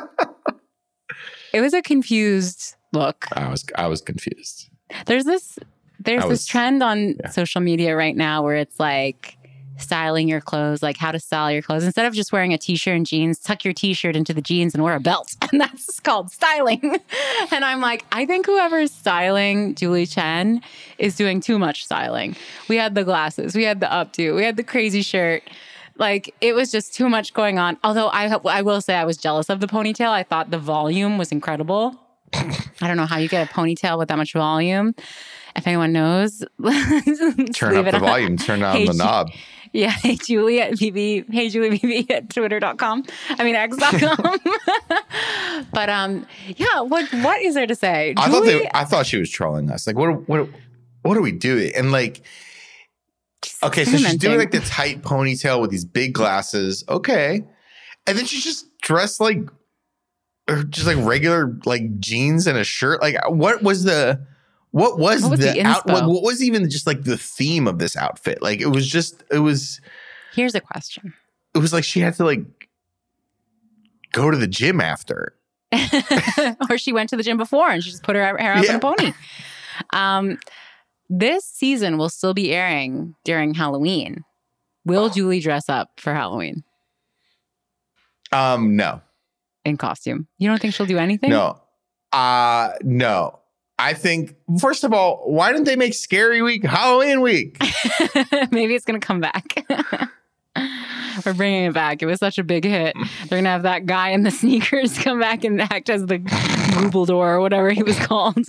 It was a confused look. I was confused. There's this trend on social media right now where it's like styling your clothes, like how to style your clothes. Instead of just wearing a t-shirt and jeans, tuck your t-shirt into the jeans and wear a belt. And that's called styling. And I'm like, I think whoever's styling Julie Chen is doing too much styling. We had the glasses, we had the updo, we had the crazy shirt. Like, it was just too much going on. Although I will say I was jealous of the ponytail. I thought the volume was incredible. I don't know how you get a ponytail with that much volume. If anyone knows, turn up the volume, turn on the knob. Yeah, Hey Julie at Twitter.com. I mean, X.com. But yeah, what is there to say? I thought she was trolling us. Like, what are we doing? And like, okay, so she's doing like the tight ponytail with these big glasses. Okay. And then she's just dressed like regular like jeans and a shirt. Like, what was even just like the theme of this outfit? Like, it was. Here's a question. It was like she had to like go to the gym after. Or she went to the gym before and she just put her hair up in a pony. This season will still be airing during Halloween. Will Julie dress up for Halloween? No. In costume? You don't think she'll do anything? No. No. I think, first of all, why didn't they make Scary Week Halloween week? Maybe it's going to come back. We're bringing it back. It was such a big hit. They're going to have that guy in the sneakers come back and act as the Goobledore or whatever he was called.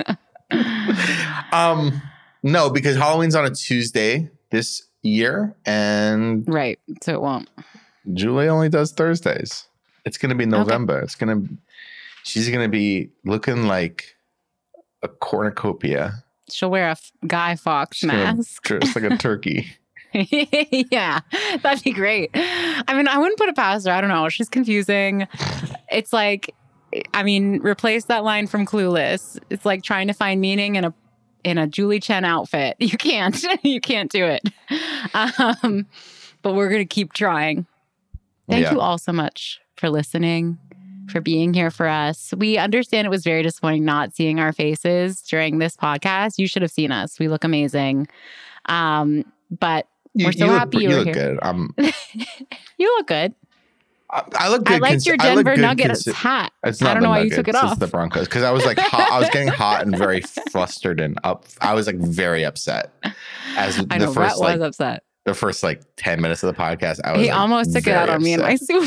No, because Halloween's on a Tuesday this year. And right. So it won't. Julie only does Thursdays. It's going to be November. Okay. She's going to be looking like a cornucopia. She'll wear a Guy Fawkes mask. Dress like a turkey. Yeah, that'd be great. I mean, I wouldn't put it past her. I don't know. She's confusing. It's like, I mean, replace that line from Clueless. It's like trying to find meaning in a Julie Chen outfit. You can't. You can't do it. But we're going to keep trying. Thank you all so much for listening, for being here for us. We understand it was very disappointing not seeing our faces during this podcast. You should have seen us. We look amazing. But we're so happy you were here. Good. You look good. I look good. I liked your Denver Nuggets hat. It's not I don't know why you took it off. It's the Broncos. Because I was like hot. I was getting hot and very flustered and up. I was like very upset. I know, Brett was upset. The first like 10 minutes of the podcast, he almost took it out on me and my soup.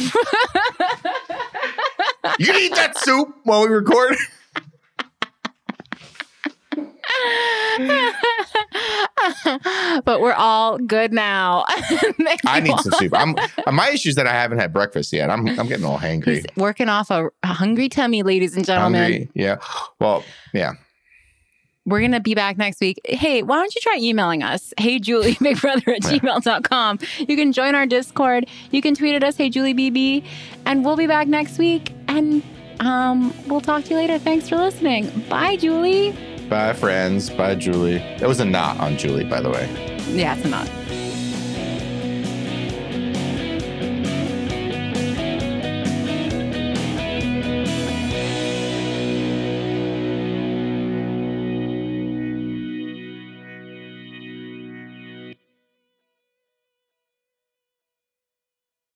You can eat that soup while we record. But we're all good now. I need some soup. My issue is that I haven't had breakfast yet. I'm getting a little hangry. He's working off a hungry tummy, ladies and gentlemen. Hungry, yeah. Well, yeah. We're going to be back next week. Hey, why don't you try emailing us? HeyJulieBigBrother@gmail.com. You can join our Discord. You can tweet at us, HeyJulieBB. And we'll be back next week. And we'll talk to you later. Thanks for listening. Bye, Julie. Bye, friends. Bye, Julie. That was a knot on Julie, by the way. Yeah, it's a knot.